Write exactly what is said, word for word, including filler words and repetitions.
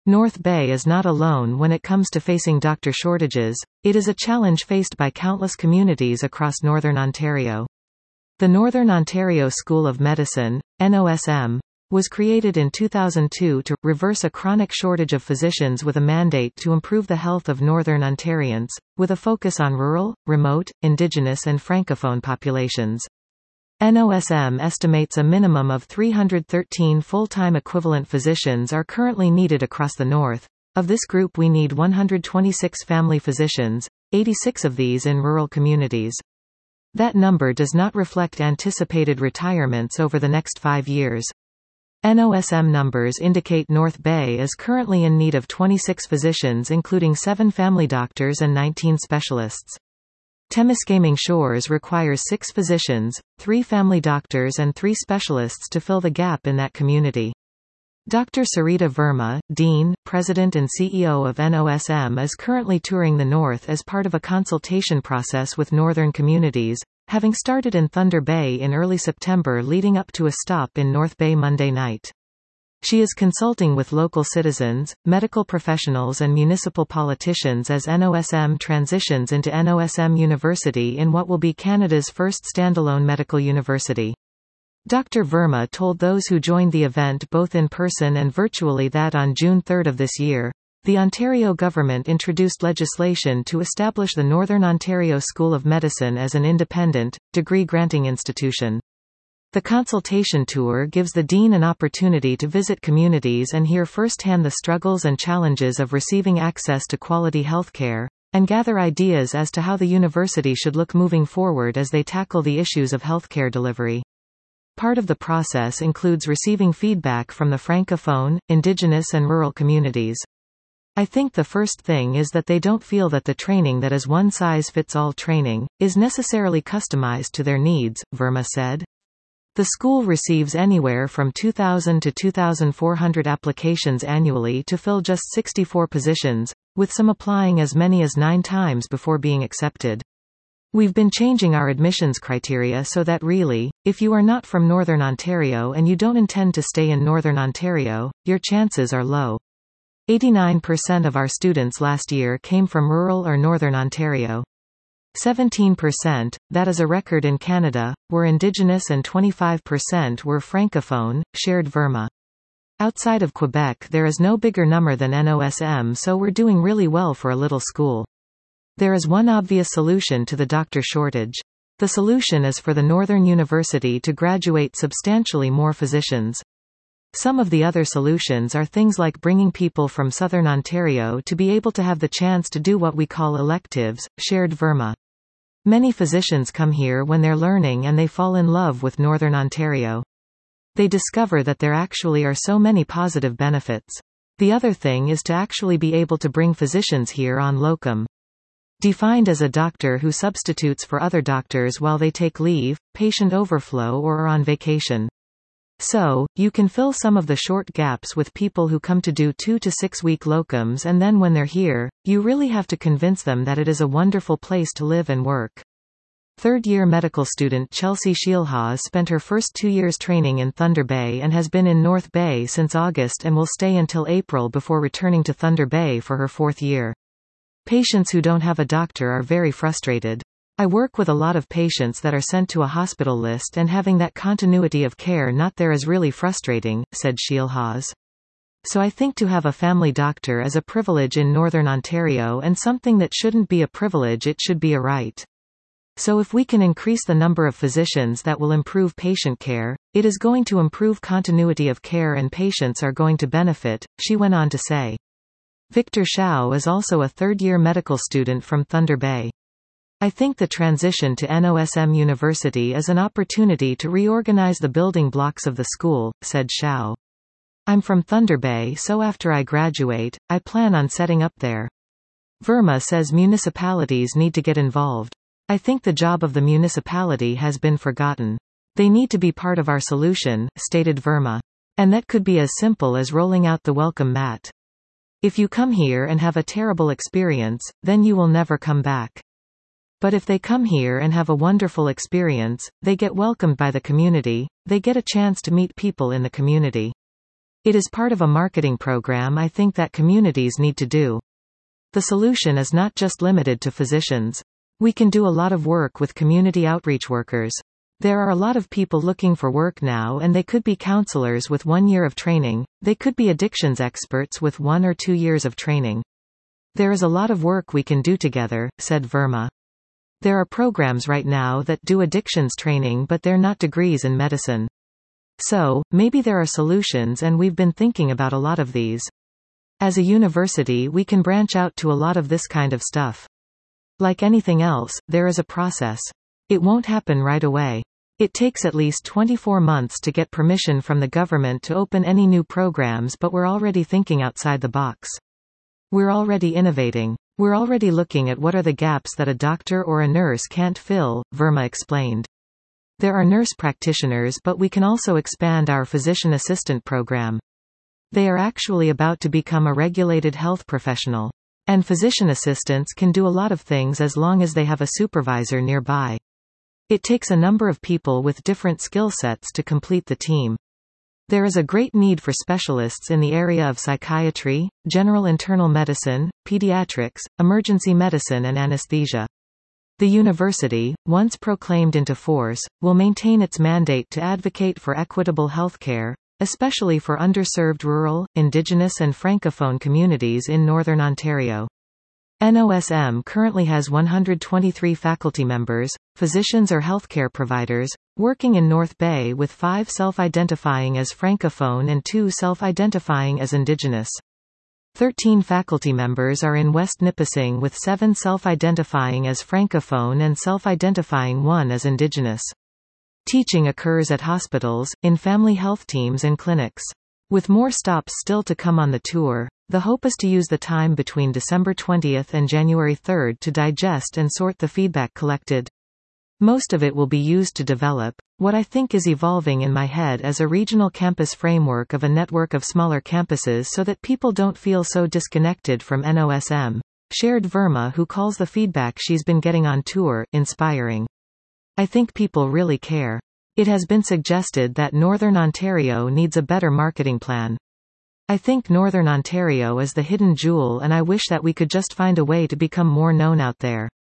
North Bay is not alone when it comes to facing doctor shortages. It is a challenge faced by countless communities across Northern Ontario. The Northern Ontario School of Medicine, N O S M, was created in two thousand two to reverse a chronic shortage of physicians with a mandate to improve the health of Northern Ontarians, with a focus on rural, remote, Indigenous and Francophone populations. N O S M estimates a minimum of three hundred thirteen full-time equivalent physicians are currently needed across the north. Of this group we need one hundred twenty-six family physicians, eighty-six of these in rural communities. That number does not reflect anticipated retirements over the next five years. N O S M numbers indicate North Bay is currently in need of twenty-six physicians including seven family doctors and nineteen specialists. Temiskaming Shores requires six physicians, three family doctors and three specialists to fill the gap in that community. Doctor Sarita Verma, Dean, President and C E O of N O S M, is currently touring the North as part of a consultation process with northern communities, having started in Thunder Bay in early September leading up to a stop in North Bay Monday night. She is consulting with local citizens, medical professionals and municipal politicians as N O S M transitions into N O S M University in what will be Canada's first standalone medical university. Doctor Verma told those who joined the event both in person and virtually that on June third of this year, the Ontario government introduced legislation to establish the Northern Ontario School of Medicine as an independent, degree-granting institution. The consultation tour gives the Dean an opportunity to visit communities and hear firsthand the struggles and challenges of receiving access to quality healthcare, and gather ideas as to how the university should look moving forward as they tackle the issues of healthcare delivery. Part of the process includes receiving feedback from the Francophone, Indigenous and rural communities. I think the first thing is that they don't feel that the training that is one-size-fits-all training, is necessarily customized to their needs, Verma said. The school receives anywhere from two thousand to two thousand four hundred applications annually to fill just sixty-four positions, with some applying as many as nine times before being accepted. We've been changing our admissions criteria so that really, if you are not from Northern Ontario and you don't intend to stay in Northern Ontario, your chances are low. eighty-nine percent of our students last year came from rural or Northern Ontario. seventeen percent, that is a record in Canada, were Indigenous and twenty-five percent were Francophone, shared Verma. Outside of Quebec there is no bigger number than N O S M, so we're doing really well for a little school. There is one obvious solution to the doctor shortage. The solution is for the Northern University to graduate substantially more physicians. Some of the other solutions are things like bringing people from Southern Ontario to be able to have the chance to do what we call electives, shared Verma. Many physicians come here when they're learning and they fall in love with Northern Ontario. They discover that there actually are so many positive benefits. The other thing is to actually be able to bring physicians here on locum. Defined as a doctor who substitutes for other doctors while they take leave, patient overflow or are on vacation. So, you can fill some of the short gaps with people who come to do two to six week locums, and then when they're here, you really have to convince them that it is a wonderful place to live and work. Third-year medical student Chelsea Shielhaws spent her first two years training in Thunder Bay and has been in North Bay since August and will stay until April before returning to Thunder Bay for her fourth year. Patients who don't have a doctor are very frustrated. I work with a lot of patients that are sent to a hospital list, and having that continuity of care not there is really frustrating, said Shielhaws. So I think to have a family doctor is a privilege in Northern Ontario, and something that shouldn't be a privilege, it should be a right. So if we can increase the number of physicians, that will improve patient care, it is going to improve continuity of care and patients are going to benefit, she went on to say. Victor Shao is also a third-year medical student from Thunder Bay. I think the transition to N O S M University is an opportunity to reorganize the building blocks of the school, said Shao. I'm from Thunder Bay, so after I graduate, I plan on setting up there. Verma says municipalities need to get involved. I think the job of the municipality has been forgotten. They need to be part of our solution, stated Verma. And that could be as simple as rolling out the welcome mat. If you come here and have a terrible experience, then you will never come back. But if they come here and have a wonderful experience, they get welcomed by the community, they get a chance to meet people in the community. It is part of a marketing program I think that communities need to do. The solution is not just limited to physicians. We can do a lot of work with community outreach workers. There are a lot of people looking for work now, and they could be counselors with one year of training, they could be addictions experts with one or two years of training. There is a lot of work we can do together, said Verma. There are programs right now that do addictions training, but they're not degrees in medicine. So, maybe there are solutions, and we've been thinking about a lot of these. As a university, we can branch out to a lot of this kind of stuff. Like anything else, there is a process. It won't happen right away. It takes at least twenty-four months to get permission from the government to open any new programs, but we're already thinking outside the box. We're already innovating. We're already looking at what are the gaps that a doctor or a nurse can't fill, Verma explained. There are nurse practitioners, but we can also expand our physician assistant program. They are actually about to become a regulated health professional. And physician assistants can do a lot of things as long as they have a supervisor nearby. It takes a number of people with different skill sets to complete the team. There is a great need for specialists in the area of psychiatry, general internal medicine, pediatrics, emergency medicine and anesthesia. The university, once proclaimed into force, will maintain its mandate to advocate for equitable healthcare, especially for underserved rural, Indigenous and Francophone communities in Northern Ontario. N O S M currently has one hundred twenty-three faculty members, physicians or healthcare providers, working in North Bay, with five self-identifying as Francophone and two self-identifying as Indigenous. Thirteen faculty members are in West Nipissing, with seven self-identifying as Francophone and self-identifying one as Indigenous. Teaching occurs at hospitals, in family health teams and clinics. With more stops still to come on the tour, the hope is to use the time between December twentieth and January third to digest and sort the feedback collected. Most of it will be used to develop what I think is evolving in my head as a regional campus framework of a network of smaller campuses, so that people don't feel so disconnected from N O S M, shared Verma, who calls the feedback she's been getting on tour inspiring. I think people really care. It has been suggested that Northern Ontario needs a better marketing plan. I think Northern Ontario is the hidden jewel, and I wish that we could just find a way to become more known out there.